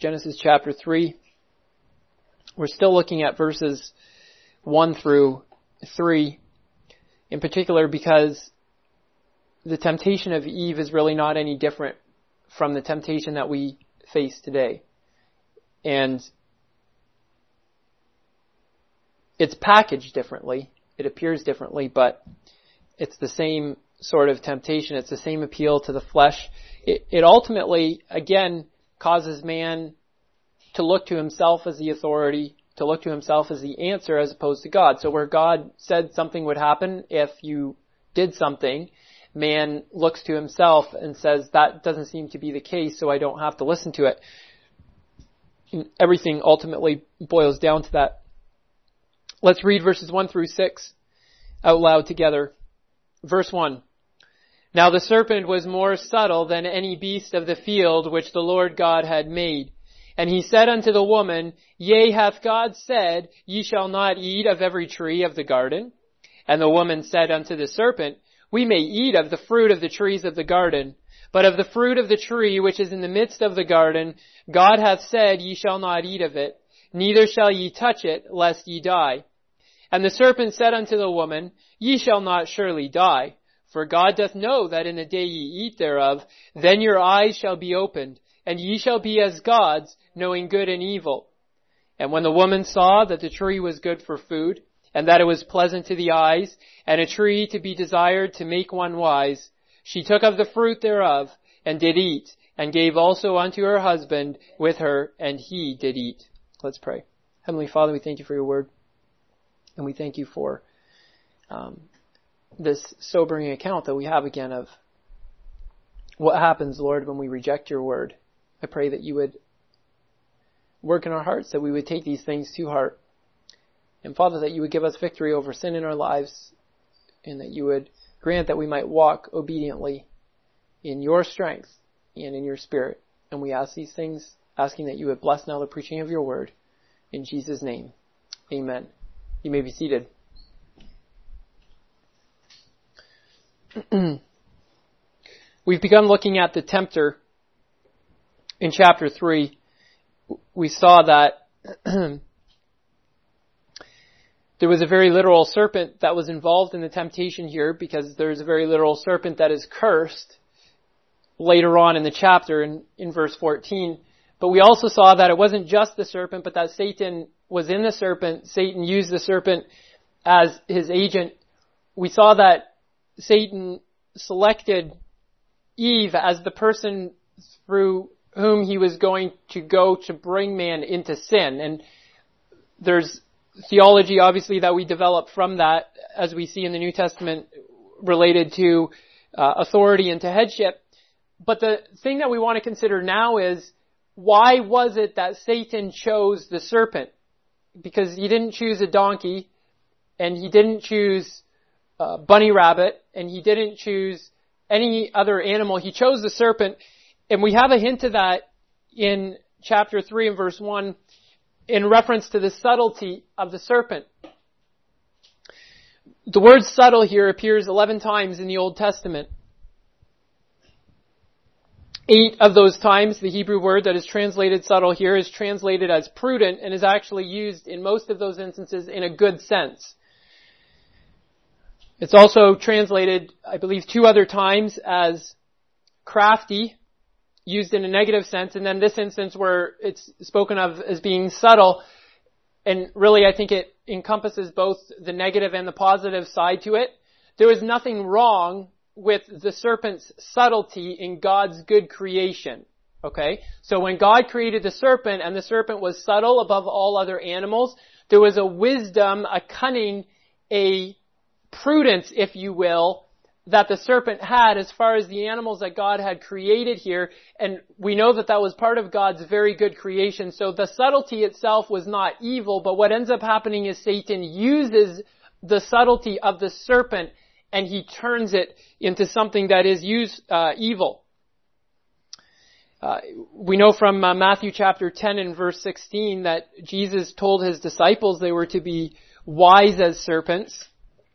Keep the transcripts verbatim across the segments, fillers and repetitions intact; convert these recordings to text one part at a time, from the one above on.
Genesis chapter three. We're still looking at verses one through three, in particular because the temptation of Eve is really not any different from the temptation that we face today. And it's packaged differently. It appears differently, but it's the same sort of temptation. It's the same appeal to the flesh. It, it ultimately, again, causes man to look to himself as the authority, to look to himself as the answer as opposed to God. So where God said something would happen if you did something, man looks to himself and says, that doesn't seem to be the case, so I don't have to listen to it. And everything ultimately boils down to that. Let's read verses one through six out loud together. Verse one. Now the serpent was more subtle than any beast of the field which the Lord God had made. And he said unto the woman, Yea, hath God said, Ye shall not eat of every tree of the garden? And the woman said unto the serpent, We may eat of the fruit of the trees of the garden, but of the fruit of the tree which is in the midst of the garden, God hath said, Ye shall not eat of it, neither shall ye touch it, lest ye die. And the serpent said unto the woman, Ye shall not surely die, for God doth know that in the day ye eat thereof, then your eyes shall be opened, and ye shall be as gods, knowing good and evil. And when the woman saw that the tree was good for food, and that it was pleasant to the eyes, and a tree to be desired to make one wise, she took of the fruit thereof, and did eat, and gave also unto her husband with her, and he did eat. Let's pray. Heavenly Father, we thank you for your word, and we thank you for um, this sobering account that we have again of what happens, Lord, when we reject your word. I pray that you would work in our hearts, that we would take these things to heart. And Father, that you would give us victory over sin in our lives, and that you would grant that we might walk obediently in your strength and in your spirit. And we ask these things, asking that you would bless now the preaching of your word. In Jesus' name, amen. You may be seated. We've begun looking at the tempter in chapter three. We saw that there was a very literal serpent that was involved in the temptation here, because there's a very literal serpent that is cursed later on in the chapter in, in verse fourteen. But we also saw that it wasn't just the serpent, but that Satan was in the serpent. Satan used the serpent as his agent. We saw that Satan selected Eve as the person through whom he was going to go to bring man into sin. And there's theology, obviously, that we develop from that, as we see in the New Testament, related to uh, authority and to headship. But the thing that we want to consider now is, why was it that Satan chose the serpent? Because he didn't choose a donkey, and he didn't choose a bunny rabbit, and he didn't choose any other animal. He chose the serpent. And we have a hint of that in chapter three and verse one in reference to the subtlety of the serpent. The word subtle here appears eleven times in the Old Testament. Eight of those times, the Hebrew word that is translated subtle here is translated as prudent, and is actually used in most of those instances in a good sense. It's also translated, I believe, two other times as crafty, used in a negative sense, and then this instance where it's spoken of as being subtle, and really I think it encompasses both the negative and the positive side to it. There was nothing wrong with the serpent's subtlety in God's good creation. Okay? So when God created the serpent, and the serpent was subtle above all other animals, there was a wisdom, a cunning, a prudence, if you will, that the serpent had as far as the animals that God had created here. And we know that that was part of God's very good creation. So the subtlety itself was not evil, but what ends up happening is Satan uses the subtlety of the serpent and he turns it into something that is use, uh, evil. Uh, we know from uh, Matthew chapter ten and verse sixteen that Jesus told his disciples they were to be wise as serpents.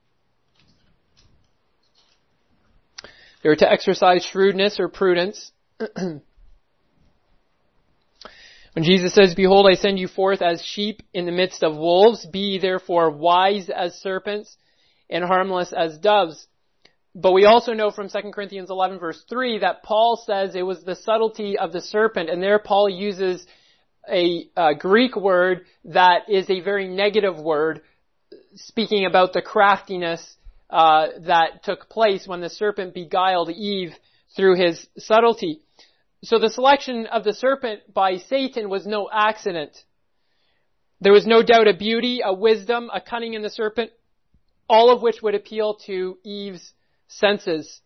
They were to exercise shrewdness or prudence. When When Jesus says, behold, I send you forth as sheep in the midst of wolves, be ye therefore wise as serpents and harmless as doves. But we also know from Second Corinthians eleven verse three that Paul says it was the subtlety of the serpent, and there Paul uses a, a Greek word that is a very negative word, speaking about the craftiness uh, that took place when the serpent beguiled Eve through his subtlety. So the selection of the serpent by Satan was no accident. There was no doubt a beauty, a wisdom, a cunning in the serpent, all of which would appeal to Eve's senses.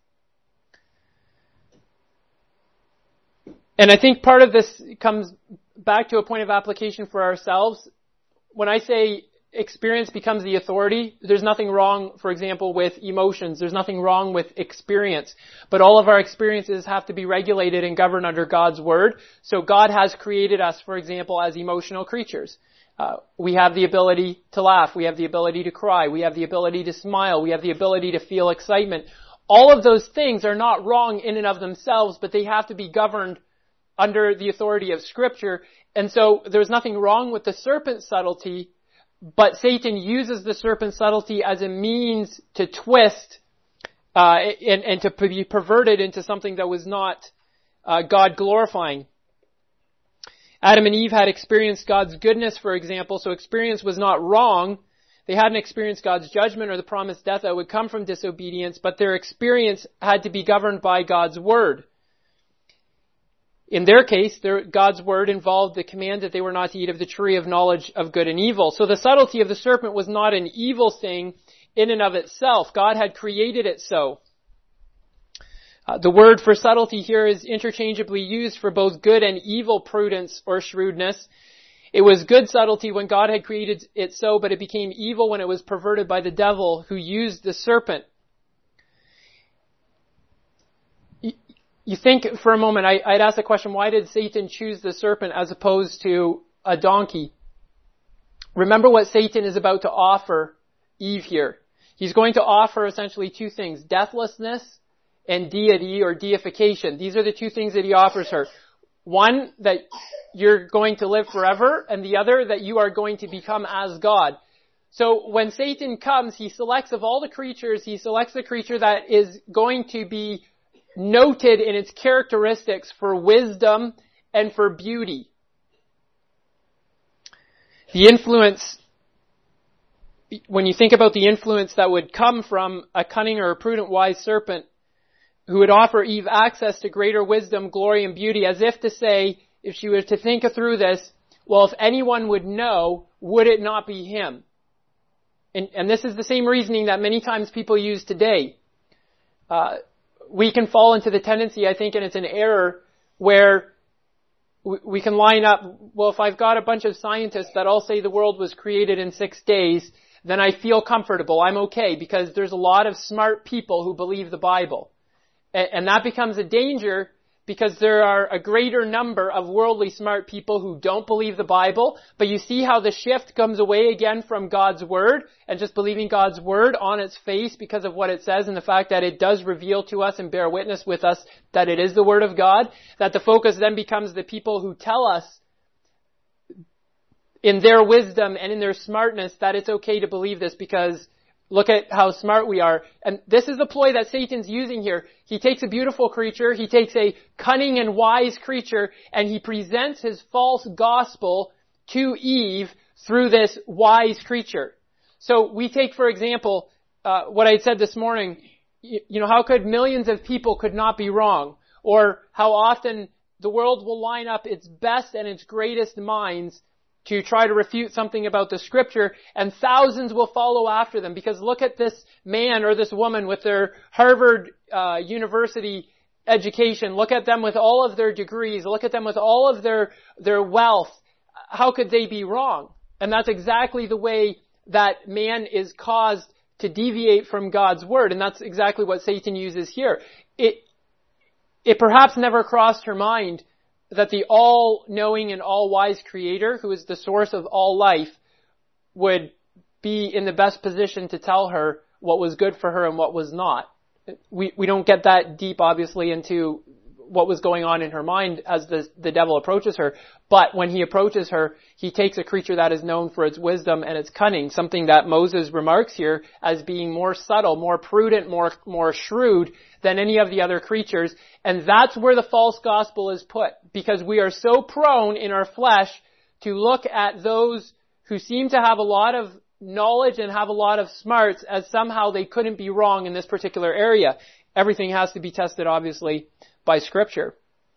And I think part of this comes back to a point of application for ourselves. When I say experience becomes the authority, there's nothing wrong, for example, with emotions. There's nothing wrong with experience. But all of our experiences have to be regulated and governed under God's Word. So God has created us, for example, as emotional creatures. Uh, we have the ability to laugh. We have the ability to cry. We have the ability to smile. We have the ability to feel excitement. All of those things are not wrong in and of themselves, but they have to be governed under the authority of Scripture. And so there's nothing wrong with the serpent's subtlety, but Satan uses the serpent's subtlety as a means to twist uh, and, and to be perverted into something that was not uh, God-glorifying. Adam and Eve had experienced God's goodness, for example, so experience was not wrong. They hadn't experienced God's judgment or the promised death that would come from disobedience, but their experience had to be governed by God's Word. In their case, their, God's Word involved the command that they were not to eat of the tree of knowledge of good and evil. So the subtlety of the serpent was not an evil thing in and of itself. God had created it so. Uh, the word for subtlety here is interchangeably used for both good and evil prudence or shrewdness. It was good subtlety when God had created it so, but it became evil when it was perverted by the devil who used the serpent. You, you think for a moment, I, I'd ask the question, why did Satan choose the serpent as opposed to a donkey? Remember what Satan is about to offer Eve here. He's going to offer essentially two things, deathlessness and deity or deification. These are the two things that he offers her. One, that you're going to live forever, and the other, that you are going to become as God. So when Satan comes, he selects of all the creatures, he selects the creature that is going to be noted in its characteristics for wisdom and for beauty. The influence, when you think about the influence that would come from a cunning or a prudent wise serpent, who would offer Eve access to greater wisdom, glory, and beauty, as if to say, if she was to think through this, well, if anyone would know, would it not be him? And, and this is the same reasoning that many times people use today. Uh, we can fall into the tendency, I think, and it's an error, where we, we can line up, well, if I've got a bunch of scientists that all say the world was created in six days, then I feel comfortable, I'm okay, because there's a lot of smart people who believe the Bible. And that becomes a danger because there are a greater number of worldly smart people who don't believe the Bible. But you see how the shift comes away again from God's Word and just believing God's Word on its face because of what it says and the fact that it does reveal to us and bear witness with us that it is the Word of God. That the focus then becomes the people who tell us in their wisdom and in their smartness that it's okay to believe this because look at how smart we are. And this is the ploy that Satan's using here. He takes a beautiful creature, he takes a cunning and wise creature, and he presents his false gospel to Eve through this wise creature. So we take, for example, uh, what I said this morning, you, you know, how could millions of people could not be wrong? Or how often the world will line up its best and its greatest minds to try to refute something about the Scripture, and thousands will follow after them. Because look at this man or this woman with their Harvard uh, University education. Look at them with all of their degrees. Look at them with all of their their wealth. How could they be wrong? And that's exactly the way that man is caused to deviate from God's Word. And that's exactly what Satan uses here. It, it perhaps never crossed her mind that the all-knowing and all-wise Creator, who is the source of all life, would be in the best position to tell her what was good for her and what was not. We we don't get that deep, obviously, into what was going on in her mind as the, the devil approaches her. But when he approaches her, he takes a creature that is known for its wisdom and its cunning, something that Moses remarks here as being more subtle, more prudent, more, more shrewd than any of the other creatures. And that's where the false gospel is put, because we are so prone in our flesh to look at those who seem to have a lot of knowledge and have a lot of smarts as somehow they couldn't be wrong in this particular area. Everything has to be tested, obviously, by Scripture.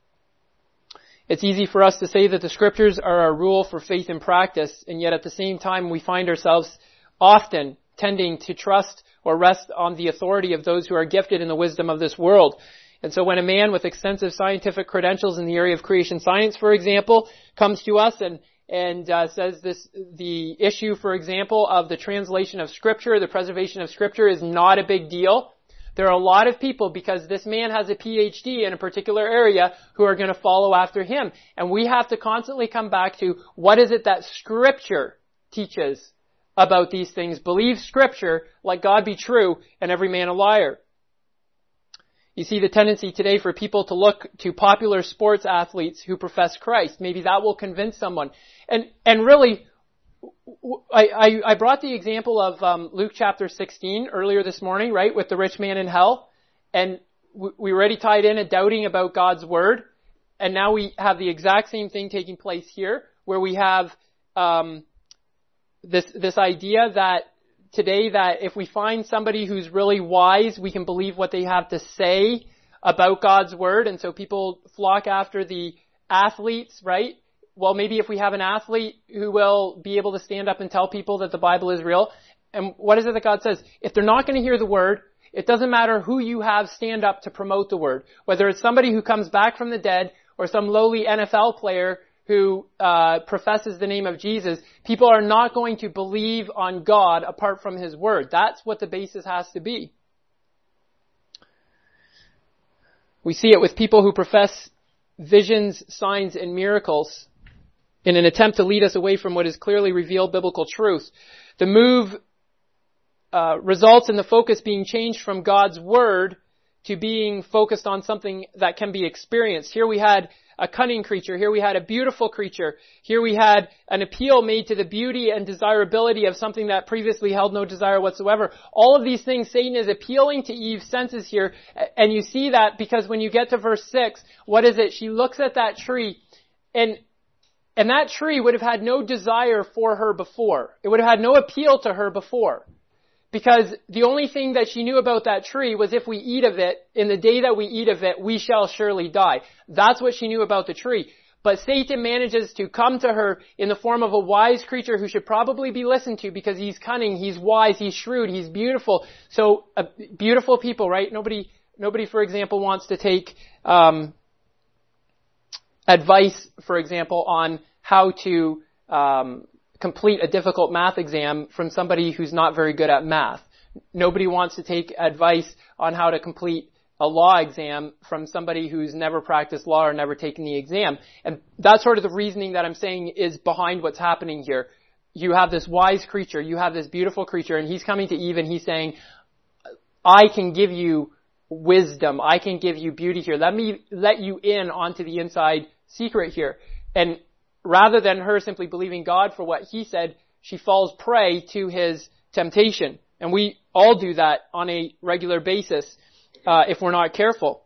It's easy for us to say that the Scriptures are our rule for faith and practice, and yet at the same time we find ourselves often tending to trust or rest on the authority of those who are gifted in the wisdom of this world. And so when a man with extensive scientific credentials in the area of creation science, for example, comes to us and and uh, says this, the issue, for example, of the translation of Scripture, the preservation of Scripture is not a big deal, there are a lot of people, because this man has a P H D in a particular area, who are going to follow after him. And we have to constantly come back to, what is it that Scripture teaches about these things? Believe Scripture, let God be true, and every man a liar. You see the tendency today for people to look to popular sports athletes who profess Christ. Maybe that will convince someone. And and really, I, I, I brought the example of um, Luke chapter sixteen earlier this morning, right, with the rich man in hell. And we, we already tied in a doubting about God's word. And now we have the exact same thing taking place here, where we have um, this this idea that today that if we find somebody who's really wise, we can believe what they have to say about God's word. And so people flock after the athletes, right? Well, maybe if we have an athlete who will be able to stand up and tell people that the Bible is real. And what is it that God says? If they're not going to hear the word, it doesn't matter who you have stand up to promote the word. Whether it's somebody who comes back from the dead or some lowly N F L player who uh professes the name of Jesus, people are not going to believe on God apart from His word. That's what the basis has to be. We see it with people who profess visions, signs, and miracles in an attempt to lead us away from what is clearly revealed biblical truth. The move uh results in the focus being changed from God's word to being focused on something that can be experienced. Here we had a cunning creature. Here we had a beautiful creature. Here we had an appeal made to the beauty and desirability of something that previously held no desire whatsoever. All of these things, Satan is appealing to Eve's senses here. And you see that because when you get to verse six, what is it? She looks at that tree, and and that tree would have had no desire for her before. It would have had no appeal to her before. Because the only thing that she knew about that tree was, if we eat of it, in the day that we eat of it, we shall surely die. That's what she knew about the tree. But Satan manages to come to her in the form of a wise creature who should probably be listened to because he's cunning, he's wise, he's shrewd, he's beautiful. So, uh, beautiful people, right? Nobody, nobody, for example, wants to take um, advice, for example, on how to um complete a difficult math exam from somebody who's not very good at math. Nobody wants to take advice on how to complete a law exam from somebody who's never practiced law or never taken the exam. And that's sort of the reasoning that I'm saying is behind what's happening here. You have this wise creature, you have this beautiful creature, and he's coming to Eve and he's saying, I can give you wisdom, I can give you beauty here. Let me let you in onto the inside secret here. And rather than her simply believing God for what he said, she falls prey to his temptation. And we all do that on a regular basis uh, if we're not careful.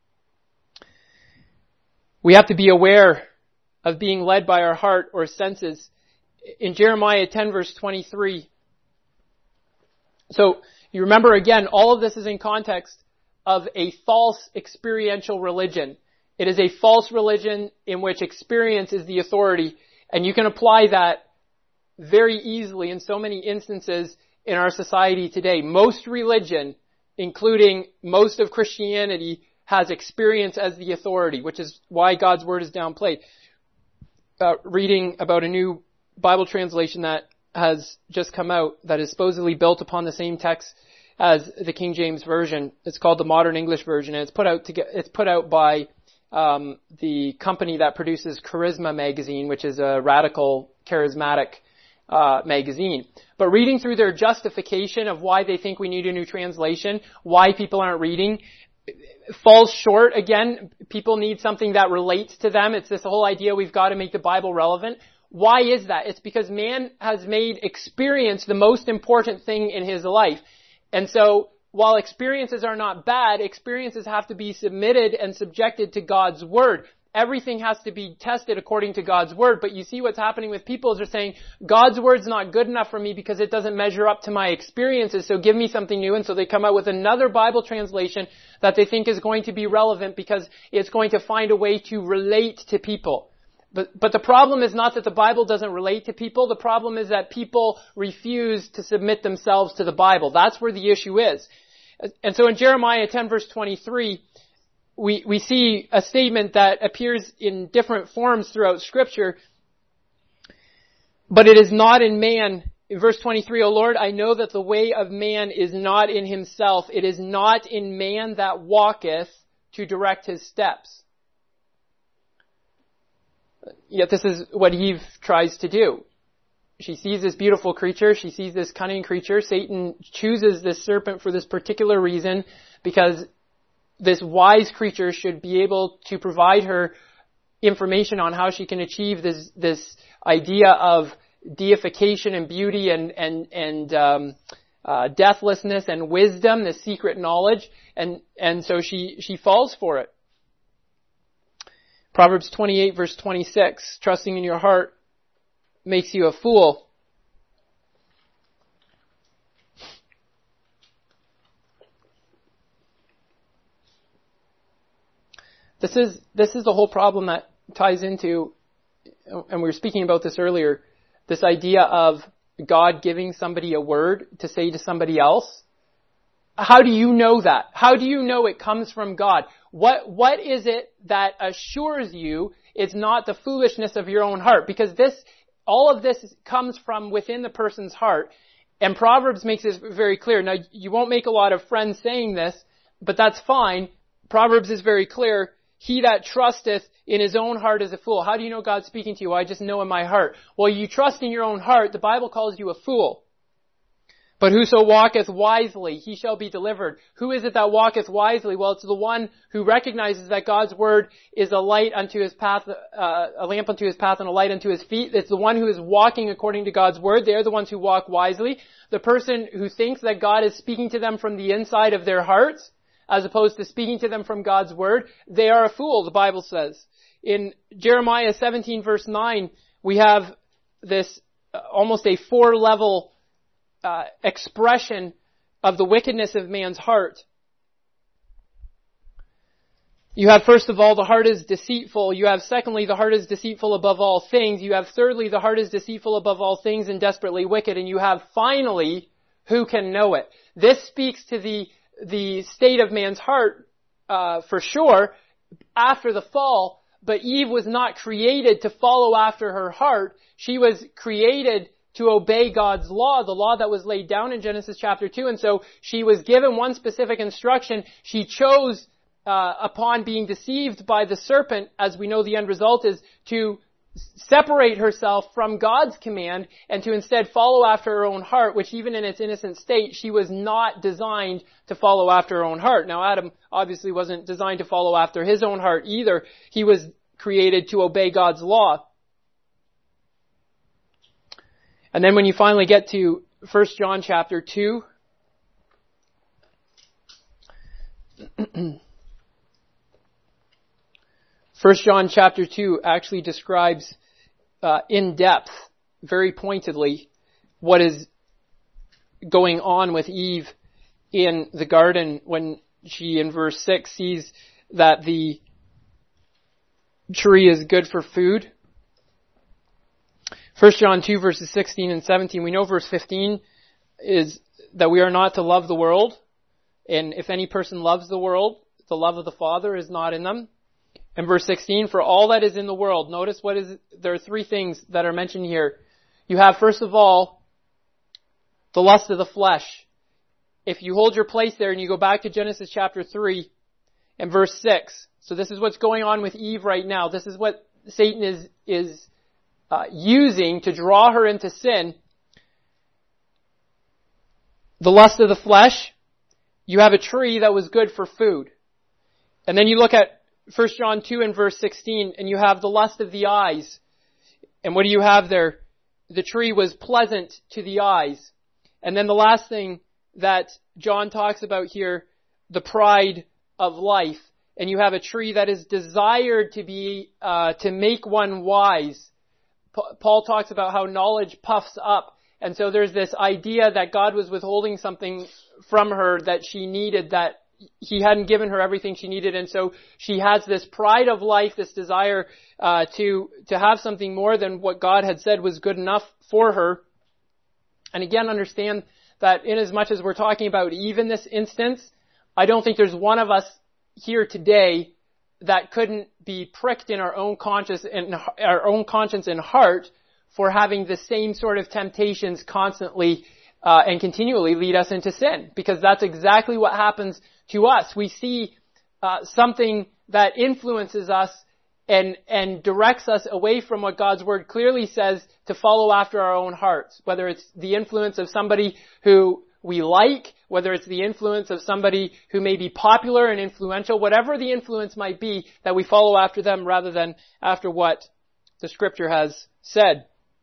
We have to be aware of being led by our heart or senses. In Jeremiah ten verse twenty-three. So you remember again, all of this is in context of a false experiential religion. It is a false religion in which experience is the authority, and you can apply that very easily in so many instances in our society today. Most religion, including most of Christianity, has experience as the authority, which is why God's word is downplayed. Uh, reading about a new Bible translation that has just come out that is supposedly built upon the same text as the King James Version. It's called the Modern English Version, and it's put out to get, it's put out by Um, the company that produces Charisma magazine, which is a radical, charismatic uh, magazine. But reading through their justification of why they think we need a new translation, why people aren't reading, falls short. Again, people need something that relates to them. It's this whole idea we've got to make the Bible relevant. Why is that? It's because man has made experience the most important thing in his life. And so, while experiences are not bad, experiences have to be submitted and subjected to God's Word. Everything has to be tested according to God's Word. But you see what's happening with people is they're saying, God's Word's not good enough for me because it doesn't measure up to my experiences, so give me something new. And so they come out with another Bible translation that they think is going to be relevant because it's going to find a way to relate to people. But, but the problem is not that the Bible doesn't relate to people. The problem is that people refuse to submit themselves to the Bible. That's where the issue is. And so in Jeremiah ten verse twenty-three, we, we see a statement that appears in different forms throughout Scripture. But it is not in man. In verse twenty-three, O Lord, I know that the way of man is not in himself. It is not in man that walketh to direct his steps. Yet this is what Eve tries to do. She sees this beautiful creature. She sees this cunning creature. Satan chooses this serpent for this particular reason because this wise creature should be able to provide her information on how she can achieve this, this idea of deification and beauty and, and, and, um, uh, deathlessness and wisdom, this secret knowledge. And, and so she, she falls for it. Proverbs twenty-eight verse twenty-six, trusting in your heart makes you a fool. This is, this is the whole problem that ties into, and we were speaking about this earlier, this idea of God giving somebody a word to say to somebody else. How do you know that? How do you know it comes from God? What, what is it that assures you it's not the foolishness of your own heart? Because this, all of this comes from within the person's heart. And Proverbs makes this very clear. Now, you won't make a lot of friends saying this, but that's fine. Proverbs is very clear. He that trusteth in his own heart is a fool. How do you know God's speaking to you? I just know in my heart. Well, you trust in your own heart. The Bible calls you a fool. But whoso walketh wisely, he shall be delivered. Who is it that walketh wisely? Well, it's the one who recognizes that God's word is a light unto his path, uh, a lamp unto his path and a light unto his feet. It's the one who is walking according to God's word. They're the ones who walk wisely. The person who thinks that God is speaking to them from the inside of their hearts, as opposed to speaking to them from God's word, they are a fool, the Bible says. In Jeremiah seventeen verse nine, we have this uh, almost a four-level uh, expression of the wickedness of man's heart. You have, first of all, the heart is deceitful. You have, secondly, the heart is deceitful above all things. You have, thirdly, the heart is deceitful above all things and desperately wicked. And you have, finally, who can know it? This speaks to the the state of man's heart, uh, for sure, after the fall. But Eve was not created to follow after her heart. She was created to obey God's law, the law that was laid down in Genesis chapter two. And so she was given one specific instruction. She chose, uh, upon being deceived by the serpent, as we know the end result is, to separate herself from God's command and to instead follow after her own heart, which even in its innocent state, she was not designed to follow after her own heart. Now, Adam obviously wasn't designed to follow after his own heart either. He was created to obey God's law. And then when you finally get to First John chapter two, First John chapter two actually describes uh, in depth, very pointedly, what is going on with Eve in the garden when she, in verse six, sees that the tree is good for food. First John two verses sixteen and seventeen. We know verse fifteen is that we are not to love the world. And if any person loves the world, the love of the Father is not in them. And verse sixteen, for all that is in the world, notice what is, there are three things that are mentioned here. You have, first of all, the lust of the flesh. If you hold your place there and you go back to Genesis chapter three and verse six, so this is what's going on with Eve right now. This is what Satan is, is uh, using to draw her into sin. The lust of the flesh. You have a tree that was good for food. And then you look at First John two and verse sixteen, and you have the lust of the eyes. And what do you have there? The tree was pleasant to the eyes. And then the last thing that John talks about here, the pride of life. And you have a tree that is desired to be, uh, to make one wise. P- Paul talks about how knowledge puffs up. And so there's this idea that God was withholding something from her that she needed, that he hadn't given her everything she needed. And so she has this pride of life, this desire, uh, to, to have something more than what God had said was good enough for her. And again, understand that in as much as we're talking about Eve in this instance, I don't think there's one of us here today that couldn't be pricked in our own conscience and our own conscience and heart for having the same sort of temptations constantly uh, and continually lead us into sin, because that's exactly what happens to us. We see uh, something that influences us and and directs us away from what God's word clearly says to follow after our own hearts, whether it's the influence of somebody who we like, whether it's the influence of somebody who may be popular and influential, whatever the influence might be, that we follow after them rather than after what the scripture has said.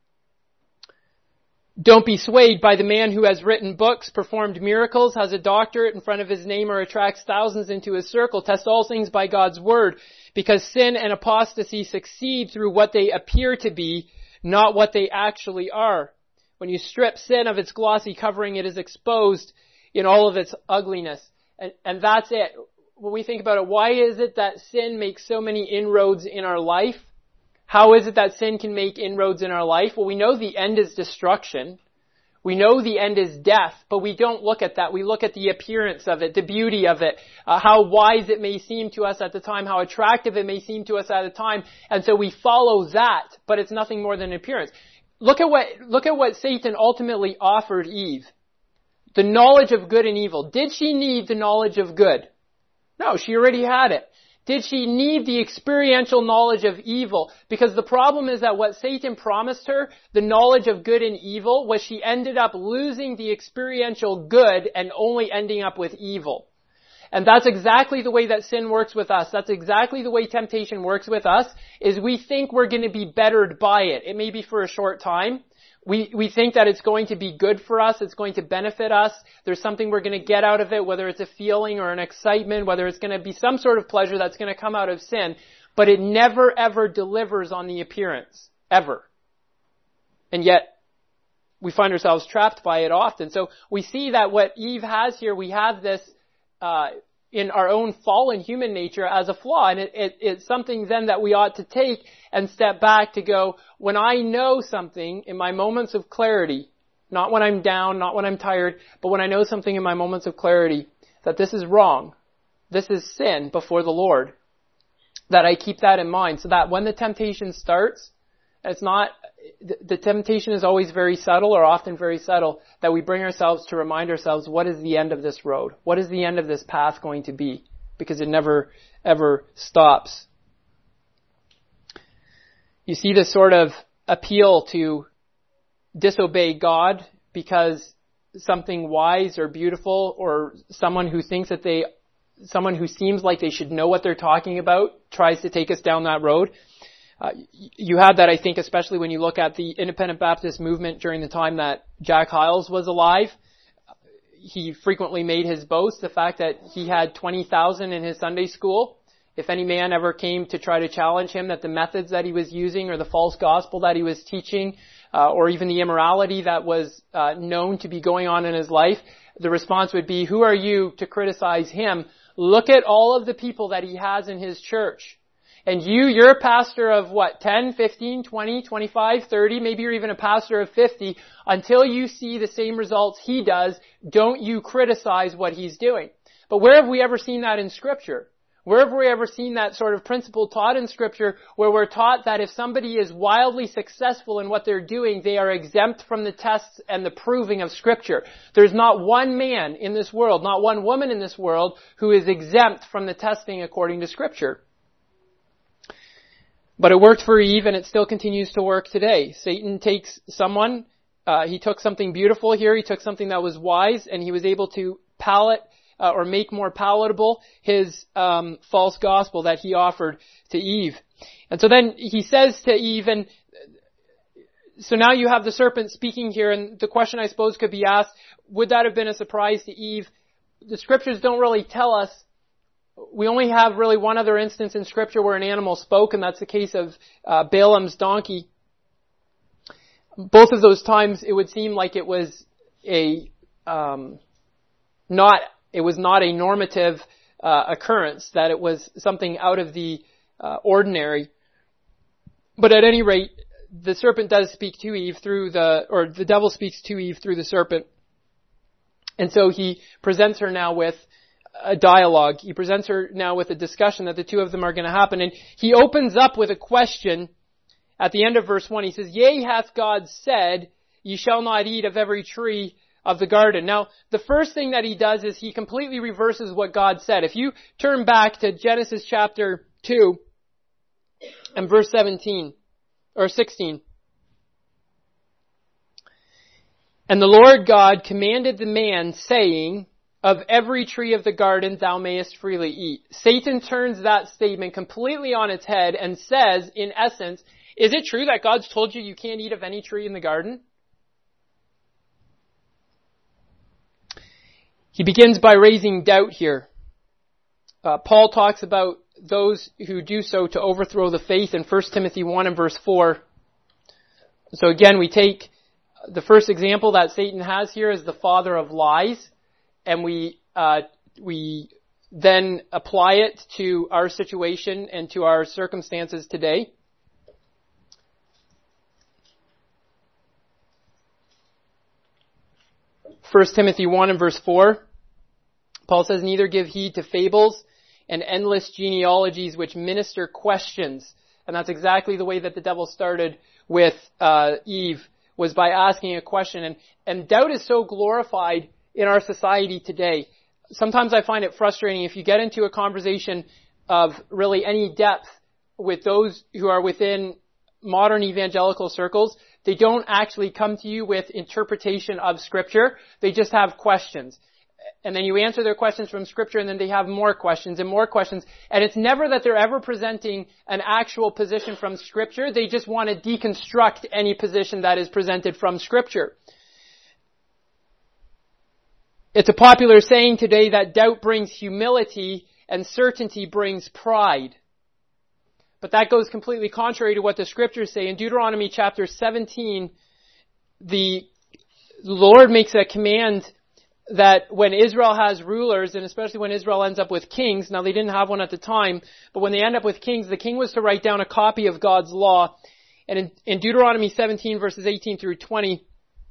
Don't be swayed by the man who has written books, performed miracles, has a doctorate in front of his name, or attracts thousands into his circle. Test all things by God's word, because sin and apostasy succeed through what they appear to be, not what they actually are. When you strip sin of its glossy covering, it is exposed in all of its ugliness. And, and that's it. When we think about it, why is it that sin makes so many inroads in our life? How is it that sin can make inroads in our life? Well, we know the end is destruction. We know the end is death, but we don't look at that. We look at the appearance of it, the beauty of it, uh, how wise it may seem to us at the time, how attractive it may seem to us at the time, and so we follow that, but it's nothing more than an appearance. Look at what, look at what Satan ultimately offered Eve. The knowledge of good and evil. Did she need the knowledge of good? No, she already had it. Did she need the experiential knowledge of evil? Because the problem is that what Satan promised her, the knowledge of good and evil, was she ended up losing the experiential good and only ending up with evil. And that's exactly the way that sin works with us. That's exactly the way temptation works with us, is we think we're going to be bettered by it. It may be for a short time. We, we think that it's going to be good for us. It's going to benefit us. There's something we're going to get out of it, whether it's a feeling or an excitement, whether it's going to be some sort of pleasure that's going to come out of sin. But it never ever delivers on the appearance. Ever. And yet, we find ourselves trapped by it often. So we see that what Eve has here, we have this, uh, in our own fallen human nature as a flaw. And it, it, it's something then that we ought to take and step back to go, when I know something in my moments of clarity, not when I'm down, not when I'm tired, but when I know something in my moments of clarity, that this is wrong, this is sin before the Lord, that I keep that in mind, so that when the temptation starts, it's not, the, the temptation is always very subtle, or often very subtle, that we bring ourselves to remind ourselves, what is the end of this road? What is the end of this path going to be? Because it never, ever stops. You see this sort of appeal to disobey God because something wise or beautiful, or someone who thinks that they, someone who seems like they should know what they're talking about tries to take us down that road. Uh, you had that, I think, especially when you look at the Independent Baptist movement during the time that Jack Hyles was alive. He frequently made his boast, the fact that he had twenty thousand in his Sunday school. If any man ever came to try to challenge him that the methods that he was using, or the false gospel that he was teaching, uh, or even the immorality that was uh, known to be going on in his life, the response would be, who are you to criticize him? Look at all of the people that he has in his church. And you, you're a pastor of what, ten, fifteen, twenty, twenty-five, thirty, maybe you're even a pastor of fifty. Until you see the same results he does, don't you criticize what he's doing. But where have we ever seen that in Scripture? Where have we ever seen that sort of principle taught in Scripture, where we're taught that if somebody is wildly successful in what they're doing, they are exempt from the tests and the proving of Scripture? There's not one man in this world, not one woman in this world, who is exempt from the testing according to Scripture. But it worked for Eve, and it still continues to work today. Satan takes someone, uh, he took something beautiful here, he took something that was wise, and he was able to pallet uh, or make more palatable his um, false gospel that he offered to Eve. And so then he says to Eve, and so now you have the serpent speaking here, and the question I suppose could be asked, would that have been a surprise to Eve? The scriptures don't really tell us. We only have really one other instance in scripture where an animal spoke, and that's the case of uh, Balaam's donkey. Both of those times it would seem like it was a um, not it was not a normative uh, occurrence, that it was something out of the uh, ordinary. But at any rate, the serpent does speak to Eve through the, or the devil speaks to Eve through the serpent. And so he presents her now with a dialogue. He presents her now with a discussion that the two of them are going to happen. And he opens up with a question at the end of verse one. He says, "Yea, hath God said, ye shall not eat of every tree of the garden." Now, the first thing that he does is he completely reverses what God said. If you turn back to Genesis chapter two and verse seventeen, or sixteen. "And the Lord God commanded the man, saying, of every tree of the garden thou mayest freely eat." Satan turns that statement completely on its head and says, in essence, is it true that God's told you you can't eat of any tree in the garden? He begins by raising doubt here. Uh, Paul talks about those who do so to overthrow the faith in First Timothy one and verse four. So again, we take the first example that Satan has here as the father of lies, and we uh, we then apply it to our situation and to our circumstances today. First Timothy one and verse four, Paul says, "Neither give heed to fables and endless genealogies which minister questions." And that's exactly the way that the devil started with uh, Eve, was by asking a question. And, and doubt is so glorified in our society today. Sometimes I find it frustrating if you get into a conversation of really any depth with those who are within modern evangelical circles, they don't actually come to you with interpretation of Scripture. They just have questions. And then you answer their questions from Scripture, and then they have more questions and more questions. And it's never that they're ever presenting an actual position from Scripture. They just want to deconstruct any position that is presented from Scripture. It's a popular saying today that doubt brings humility and certainty brings pride. But that goes completely contrary to what the Scriptures say. In Deuteronomy chapter seventeen, the Lord makes a command that when Israel has rulers, and especially when Israel ends up with kings, now they didn't have one at the time, but when they end up with kings, the king was to write down a copy of God's law. And in, in Deuteronomy seventeen, verses eighteen through twenty,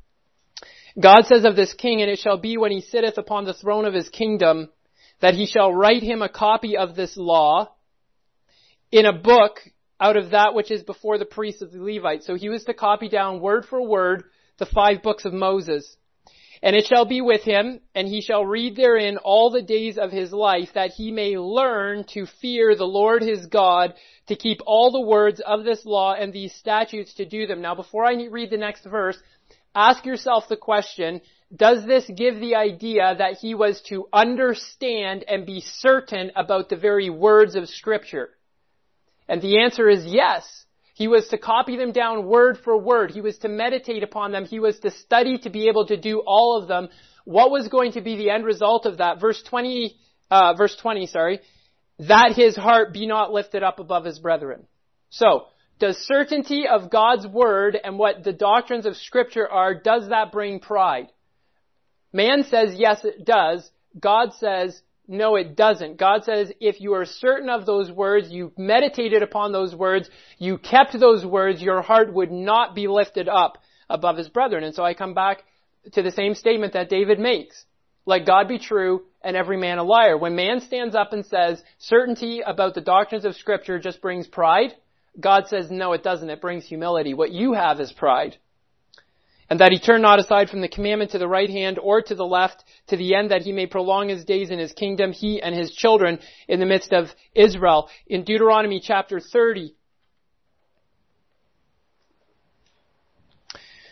God says of this king, "And it shall be when he sitteth upon the throne of his kingdom, that he shall write him a copy of this law in a book out of that which is before the priests of the Levites." So he was to copy down word for word the five books of Moses. "And it shall be with him, and he shall read therein all the days of his life, that he may learn to fear the Lord his God, to keep all the words of this law and these statutes to do them." Now, before I read the next verse, ask yourself the question, does this give the idea that he was to understand and be certain about the very words of Scripture? And the answer is yes. He was to copy them down word for word. He was to meditate upon them. He was to study to be able to do all of them. What was going to be the end result of that? Verse twenty, uh, verse twenty, sorry. "That his heart be not lifted up above his brethren." So, does certainty of God's word and what the doctrines of Scripture are, does that bring pride? Man says yes, it does. God says no, it doesn't. God says if you are certain of those words, you meditated upon those words, you kept those words, your heart would not be lifted up above his brethren. And so I come back to the same statement that David makes. Let God be true and every man a liar. When man stands up and says certainty about the doctrines of Scripture just brings pride, God says no, it doesn't. It brings humility. What you have is pride. "And that he turn not aside from the commandment to the right hand or to the left, to the end that he may prolong his days in his kingdom, he and his children in the midst of Israel." In Deuteronomy chapter thirty,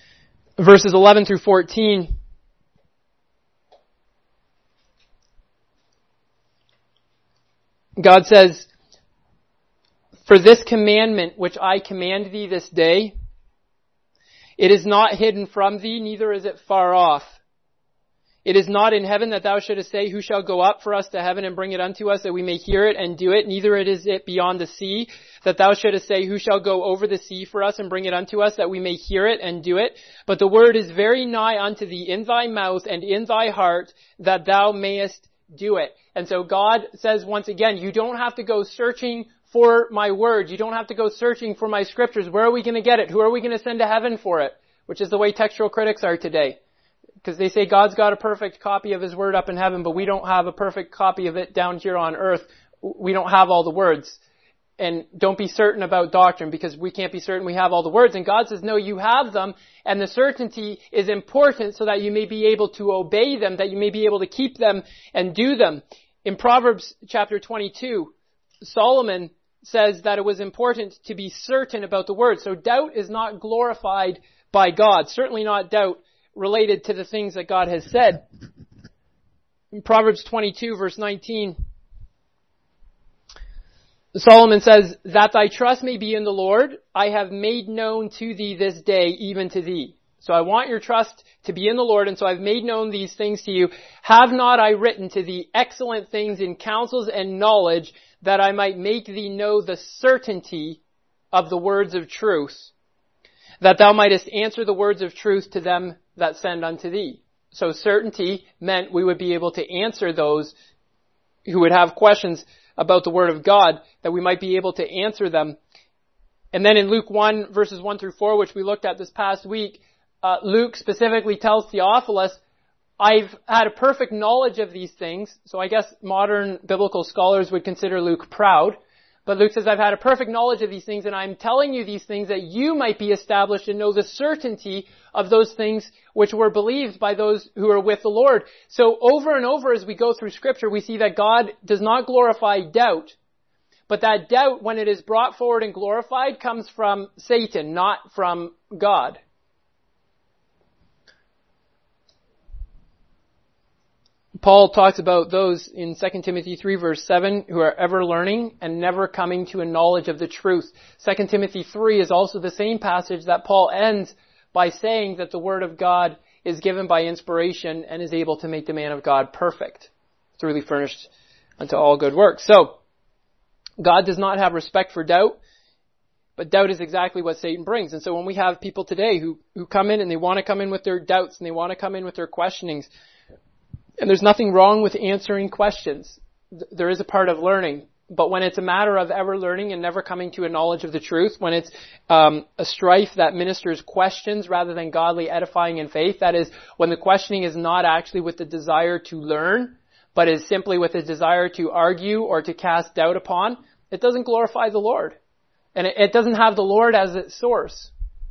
verses eleven through fourteen, God says, "For this commandment which I command thee this day, it is not hidden from thee, neither is it far off. It is not in heaven that thou shouldest say, who shall go up for us to heaven and bring it unto us that we may hear it and do it? Neither is it beyond the sea that thou shouldest say, who shall go over the sea for us and bring it unto us that we may hear it and do it? But the word is very nigh unto thee in thy mouth and in thy heart that thou mayest do it." And so God says once again, you don't have to go searching for my words. You don't have to go searching for my scriptures. Where are we going to get it? Who are we going to send to heaven for it? Which is the way textual critics are today. Because they say God's got a perfect copy of His Word up in heaven, but we don't have a perfect copy of it down here on earth. We don't have all the words. And don't be certain about doctrine, because we can't be certain we have all the words. And God says, no, you have them, and the certainty is important so that you may be able to obey them, that you may be able to keep them and do them. In Proverbs chapter twenty-two, Solomon says that it was important to be certain about the Word. So doubt is not glorified by God. Certainly not doubt related to the things that God has said. In Proverbs twenty-two verse nineteen, Solomon says, "That thy trust may be in the Lord, I have made known to thee this day, even to thee." So I want your trust to be in the Lord, and so I've made known these things to you. "Have not I written to thee excellent things in counsels and knowledge, that I might make thee know the certainty of the words of truth, that thou mightest answer the words of truth to them that send unto thee." So certainty meant we would be able to answer those who would have questions about the Word of God, that we might be able to answer them. And then in Luke one, verses one through four, which we looked at this past week, uh, Luke specifically tells Theophilus, "I've had a perfect knowledge of these things." So I guess modern biblical scholars would consider Luke proud. But Luke says, "I've had a perfect knowledge of these things, and I'm telling you these things that you might be established and know the certainty of those things which were believed by those who are with the Lord." So over and over as we go through Scripture, we see that God does not glorify doubt. But that doubt, when it is brought forward and glorified, comes from Satan, not from God. Paul talks about those in Second Timothy three verse seven who are ever learning and never coming to a knowledge of the truth. Second Timothy three is also the same passage that Paul ends by saying that the Word of God is given by inspiration and is able to make the man of God perfect, thoroughly furnished unto all good works. So, God does not have respect for doubt, but doubt is exactly what Satan brings. And so when we have people today who, who come in and they want to come in with their doubts and they want to come in with their questionings, and there's nothing wrong with answering questions. There is a part of learning. But when it's a matter of ever learning and never coming to a knowledge of the truth, when it's um, a strife that ministers questions rather than godly edifying in faith, that is, when the questioning is not actually with the desire to learn, but is simply with a desire to argue or to cast doubt upon, it doesn't glorify the Lord. And it, it doesn't have the Lord as its source.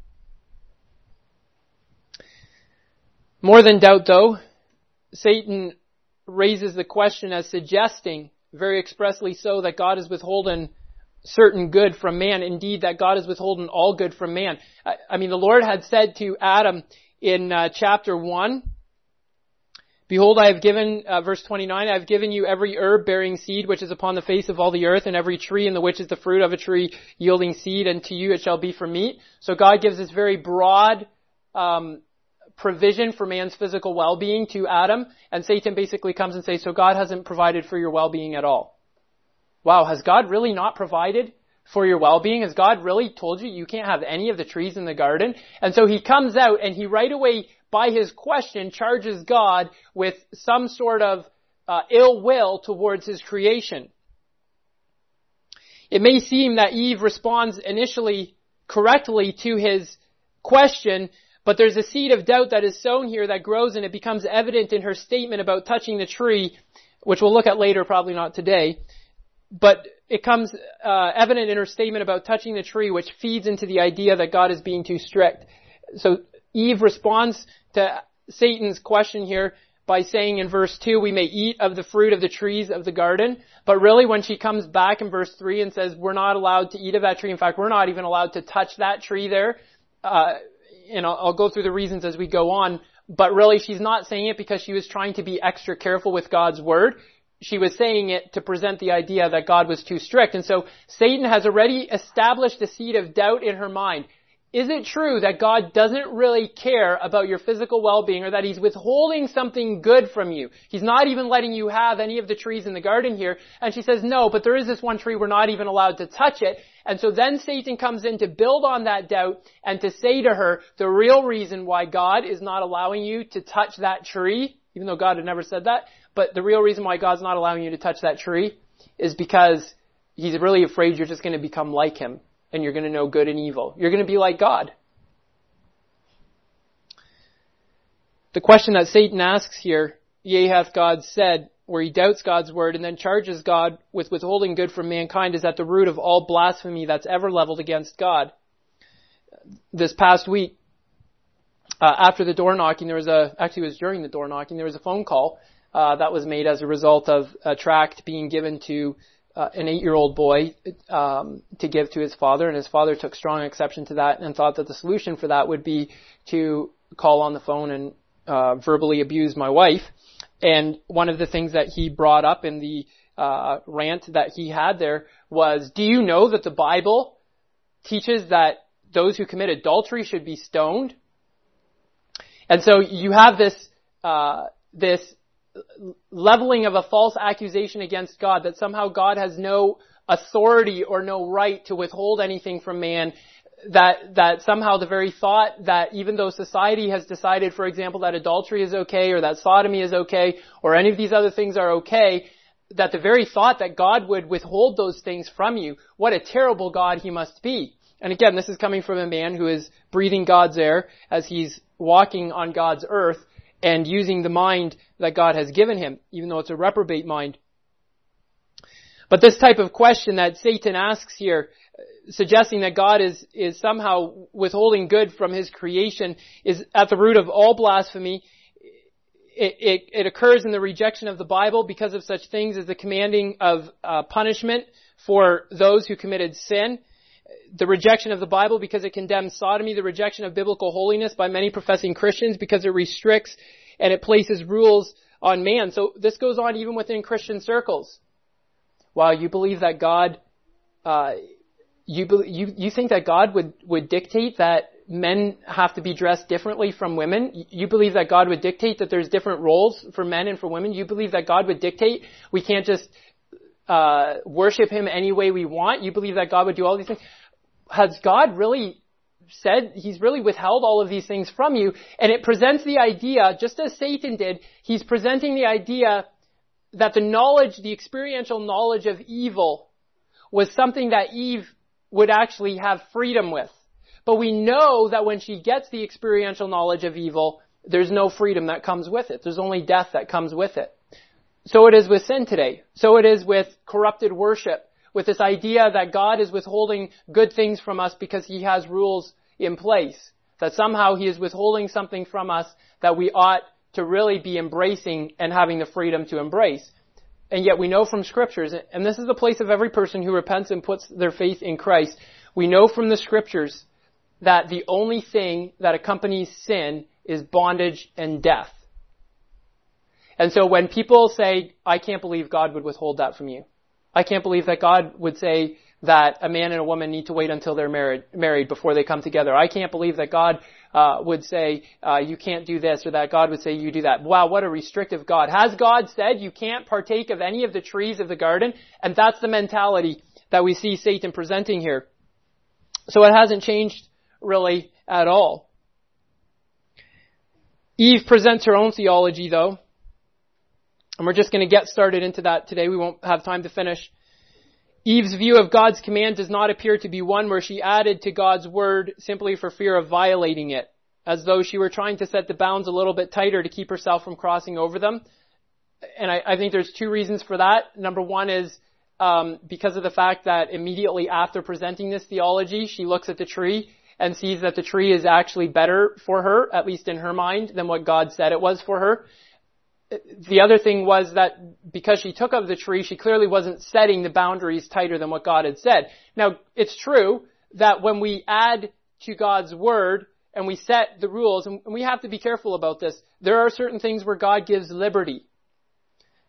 More than doubt, though, Satan raises the question as suggesting, very expressly so, that God has withholden certain good from man. Indeed, that God has withholden all good from man. I, I mean, the Lord had said to Adam in uh, chapter one, "Behold, I have given," uh, verse twenty-nine, "I have given you every herb bearing seed which is upon the face of all the earth, and every tree in the which is the fruit of a tree yielding seed, and to you it shall be for meat." So God gives this very broad um provision for man's physical well-being to Adam, and Satan basically comes and says, so God hasn't provided for your well-being at all. Wow, has God really not provided for your well-being? Has God really told you you can't have any of the trees in the garden? And so he comes out and he right away, by his question, charges God with some sort of uh, ill will towards his creation. It may seem that Eve responds initially correctly to his question, but there's a seed of doubt that is sown here that grows, and it becomes evident in her statement about touching the tree, which we'll look at later, probably not today. But it comes uh, evident in her statement about touching the tree, which feeds into the idea that God is being too strict. So Eve responds to Satan's question here by saying in verse two, we may eat of the fruit of the trees of the garden. But really, when she comes back in verse three and says we're not allowed to eat of that tree, in fact, we're not even allowed to touch that tree there, uh, and I'll, I'll go through the reasons as we go on, but really she's not saying it because she was trying to be extra careful with God's word. she was saying it to present the idea that God was too strict. And so Satan has already established a seed of doubt in her mind. Is it true that God doesn't really care about your physical well-being, or that he's withholding something good from you? He's not even letting you have any of the trees in the garden here. And she says, no, but there is this one tree, we're not even allowed to touch it. And so then Satan comes in to build on that doubt and to say to her, the real reason why God is not allowing you to touch that tree, even though God had never said that, but the real reason why God's not allowing you to touch that tree is because he's really afraid you're just going to become like him. And you're going to know good and evil. You're going to be like God. The question that Satan asks here, yea, hath God said, where he doubts God's word and then charges God with withholding good from mankind, is at the root of all blasphemy that's ever leveled against God. This past week, uh, after the door knocking, there was a, actually it was during the door knocking, there was a phone call uh, that was made as a result of a tract being given to Uh, an eight-year-old boy um, to give to his father, and his father took strong exception to that and thought that the solution for that would be to call on the phone and uh, verbally abuse my wife. And one of the things that he brought up in the uh, rant that he had there was, do you know that the Bible teaches that those who commit adultery should be stoned? And so you have this uh, this leveling of a false accusation against God, that somehow God has no authority or no right to withhold anything from man, that that somehow the very thought that even though society has decided, for example, that adultery is okay, or that sodomy is okay, or any of these other things are okay, that the very thought that God would withhold those things from you, what a terrible God he must be. And again, this is coming from a man who is breathing God's air as he's walking on God's earth, and using the mind that God has given him, even though it's a reprobate mind. But this type of question that Satan asks here, suggesting that God is, is somehow withholding good from his creation, is at the root of all blasphemy. It, it, it occurs in the rejection of the Bible because of such things as the commanding of uh, punishment for those who committed sin. The rejection of the Bible because it condemns sodomy, the rejection of biblical holiness by many professing Christians because it restricts and it places rules on man. So this goes on even within Christian circles. While you believe that God, uh, you, you, you think that God would, would dictate that men have to be dressed differently from women. You believe that God would dictate that there's different roles for men and for women. You believe that God would dictate we can't just uh, worship him any way we want. You believe that God would do all these things. Has God really said, he's really withheld all of these things from you? And it presents the idea, just as Satan did, he's presenting the idea that the knowledge, the experiential knowledge of evil was something that Eve would actually have freedom with. But we know that when she gets the experiential knowledge of evil, there's no freedom that comes with it. There's only death that comes with it. So it is with sin today. So it is with corrupted worship, with this idea that God is withholding good things from us because he has rules in place, that somehow he is withholding something from us that we ought to really be embracing and having the freedom to embrace. And yet we know from scriptures, and this is the place of every person who repents and puts their faith in Christ, we know from the scriptures that the only thing that accompanies sin is bondage and death. And so when people say, I can't believe God would withhold that from you, I can't believe that God would say that a man and a woman need to wait until they're married, married before they come together. I can't believe that God uh, would say uh, you can't do this, or that God would say you do that. Wow, what a restrictive God. Has God said you can't partake of any of the trees of the garden? And that's the mentality that we see Satan presenting here. So it hasn't changed really at all. Eve presents her own theology, though. And we're just going to get started into that today. We won't have time to finish. Eve's view of God's command does not appear to be one where she added to God's word simply for fear of violating it, as though she were trying to set the bounds a little bit tighter to keep herself from crossing over them. And I, I think there's two reasons for that. Number one is um, because of the fact that immediately after presenting this theology, she looks at the tree and sees that the tree is actually better for her, at least in her mind, than what God said it was for her. The other thing was that because she took of the tree, she clearly wasn't setting the boundaries tighter than what God had said. Now, it's true that when we add to God's word and we set the rules, and we have to be careful about this, there are certain things where God gives liberty.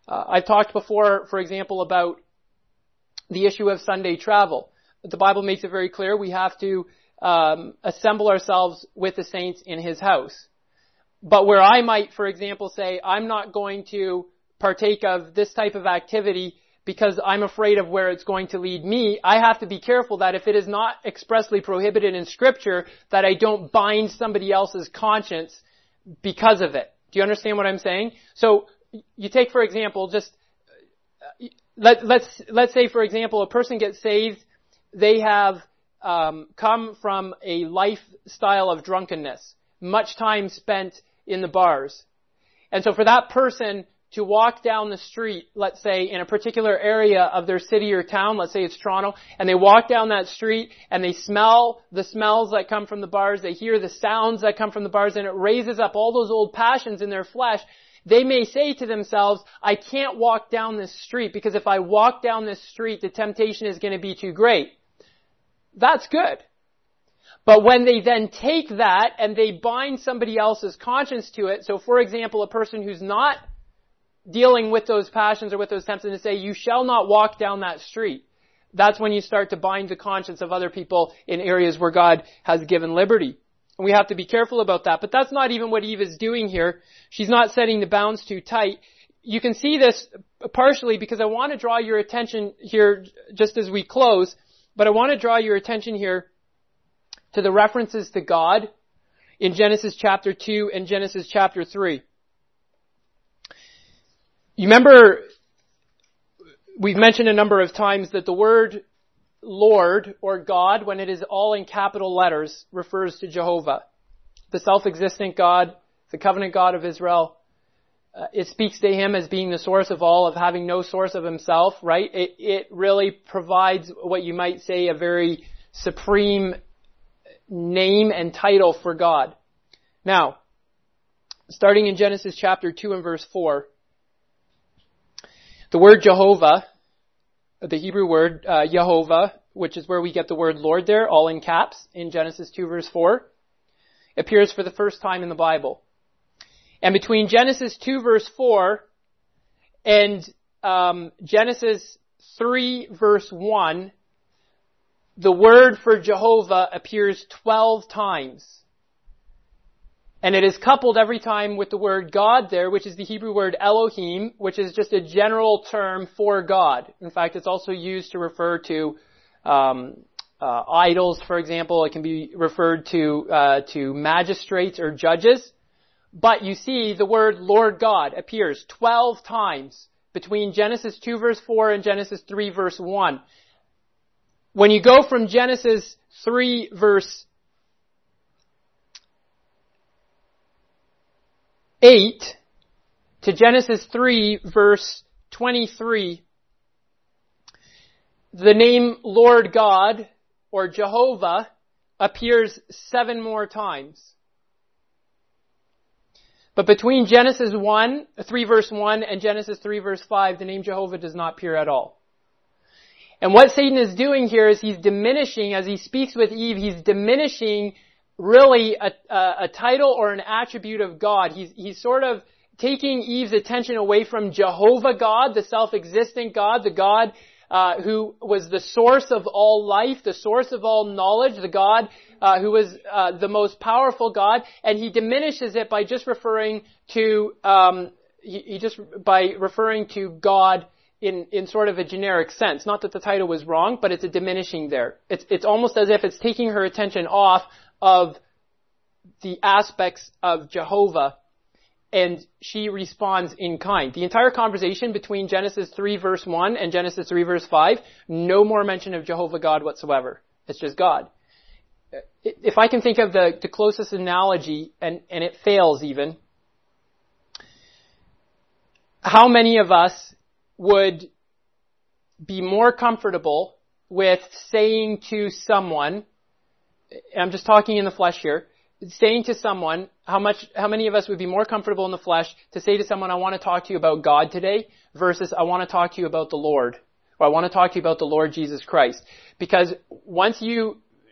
Uh, I've talked before, for example, about the issue of Sunday travel. The Bible makes it very clear we have to um, assemble ourselves with the saints in His house. But where I might, for example, say, I'm not going to partake of this type of activity because I'm afraid of where it's going to lead me, I have to be careful that if it is not expressly prohibited in Scripture, that I don't bind somebody else's conscience because of it. Do you understand what I'm saying? So, you take, for example, just, let, let's, let's say, for example, a person gets saved, they have um, come from a lifestyle of drunkenness, much time spent in the bars. And so for that person to walk down the street, let's say in a particular area of their city or town, let's say it's Toronto, and they walk down that street and they smell the smells that come from the bars, they hear the sounds that come from the bars, and it raises up all those old passions in their flesh. They may say to themselves, I can't walk down this street because if I walk down this street, the temptation is going to be too great. That's good. But when they then take that and they bind somebody else's conscience to it, so for example, a person who's not dealing with those passions or with those temptations to say, you shall not walk down that street. That's when you start to bind the conscience of other people in areas where God has given liberty. And we have to be careful about that. But that's not even what Eve is doing here. She's not setting the bounds too tight. You can see this partially because I want to draw your attention here just as we close, but I want to draw your attention here to the references to God in Genesis chapter two and Genesis chapter three. You remember, we've mentioned a number of times that the word Lord or God, when it is all in capital letters, refers to Jehovah, the self-existent God, the covenant God of Israel. Uh, it speaks to Him as being the source of all, of having no source of Himself, right? It, it really provides what you might say a very supreme name and title for God. Now, starting in Genesis chapter two and verse four, the word Jehovah, the Hebrew word uh, Yehovah, which is where we get the word Lord there, all in caps, in Genesis two verse four, appears for the first time in the Bible. And between Genesis two verse four and um, Genesis three verse one, the word for Jehovah appears twelve times. And it is coupled every time with the word God there, which is the Hebrew word Elohim, which is just a general term for God. In fact, it's also used to refer to um, uh, idols, for example. It can be referred to uh, to magistrates or judges. But you see the word Lord God appears twelve times between Genesis two verse four and Genesis three verse one. When you go from Genesis three verse eight to Genesis three verse twenty-three, the name Lord God or Jehovah appears seven more times. But between Genesis one, three verse one and Genesis three verse five, the name Jehovah does not appear at all. And what Satan is doing here is he's diminishing, as he speaks with Eve, he's diminishing really a, a, a title or an attribute of God. He's, he's sort of taking Eve's attention away from Jehovah God, the self-existent God, the God uh, who was the source of all life, the source of all knowledge, the God uh, who was uh, the most powerful God, and he diminishes it by just referring to, um, he, he just by referring to God in, in sort of a generic sense. Not that the title was wrong, but it's a diminishing there. It's, it's almost as if it's taking her attention off of the aspects of Jehovah, and she responds in kind. The entire conversation between Genesis three verse one and Genesis three verse five, no more mention of Jehovah God whatsoever. It's just God. If I can think of the, the closest analogy, and, and it fails even, how many of us would be more comfortable with saying to someone, I'm just talking in the flesh here, saying to someone, how much, how many of us would be more comfortable in the flesh to say to someone, I want to talk to you about God today, versus I want to talk to you about the Lord, or I want to talk to you about the Lord Jesus Christ. Because once you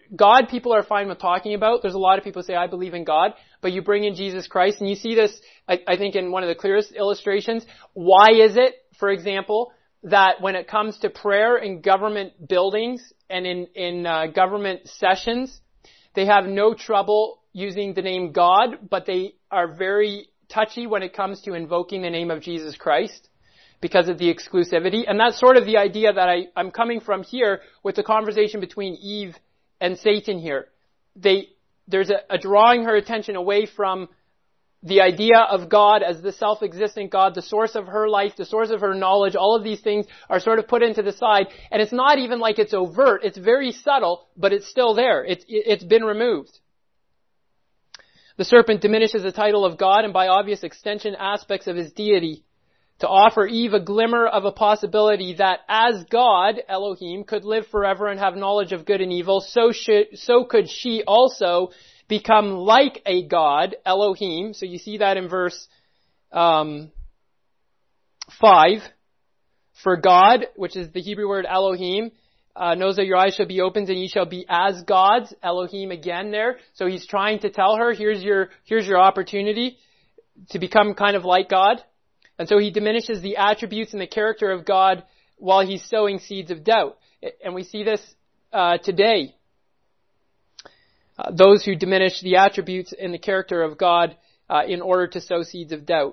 God, people are fine with talking about. There's a lot of people who say, I believe in God, but you bring in Jesus Christ, and you see this, I, I think, in one of the clearest illustrations. Why is it, for example, that when it comes to prayer in government buildings and in, in uh, government sessions, they have no trouble using the name God, but they are very touchy when it comes to invoking the name of Jesus Christ because of the exclusivity? And that's sort of the idea that I, I'm coming from here with the conversation between Eve and Satan here. They, there's a, a drawing her attention away from the idea of God as the self-existent God, the source of her life, the source of her knowledge. All of these things are sort of put into the side. And it's not even like it's overt. It's very subtle, but it's still there. It's, it's been removed. The serpent diminishes the title of God and by obvious extension aspects of his deity to offer Eve a glimmer of a possibility that as God, Elohim, could live forever and have knowledge of good and evil, so should, so could she also become like a God, Elohim. So you see that in verse um, five. For God, which is the Hebrew word Elohim, uh, knows that your eyes shall be opened and ye shall be as gods. Elohim again there. So he's trying to tell her, here's your here's your opportunity to become kind of like God. And so he diminishes the attributes and the character of God while he's sowing seeds of doubt. And we see this uh, today. Uh, those who diminish the attributes and the character of God uh, in order to sow seeds of doubt.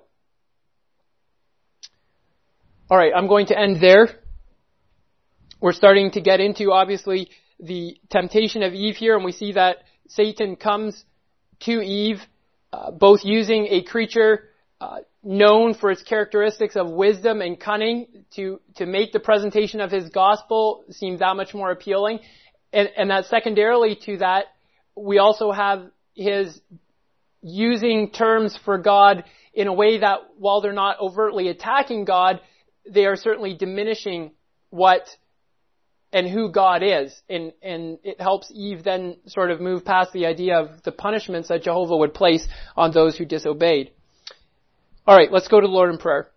All right, I'm going to end there. We're starting to get into, obviously, the temptation of Eve here, and we see that Satan comes to Eve, uh, both using a creature uh, known for its characteristics of wisdom and cunning to to make the presentation of his gospel seem that much more appealing, and, and that secondarily to that, we also have his using terms for God in a way that, while they're not overtly attacking God, they are certainly diminishing what and who God is. And, and it helps Eve then sort of move past the idea of the punishments that Jehovah would place on those who disobeyed. All right, let's go to the Lord in prayer.